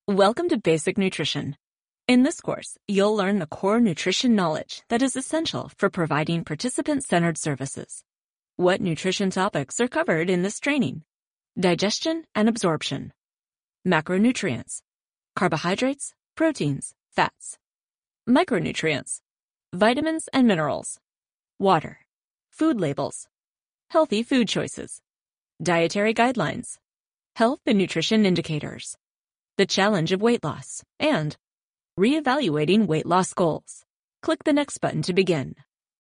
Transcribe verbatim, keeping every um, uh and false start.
Welcome to Basic Nutrition. In this course, you'll learn the core nutrition knowledge that is essential for providing participant-centered services. What nutrition topics are covered in this training? Digestion and absorption, macronutrients, carbohydrates, proteins, fats, micronutrients, vitamins and minerals, water, food labels, healthy food choices, dietary guidelines, health and nutrition indicators, the challenge of weight loss, and reevaluating weight loss goals. Click the next button to begin.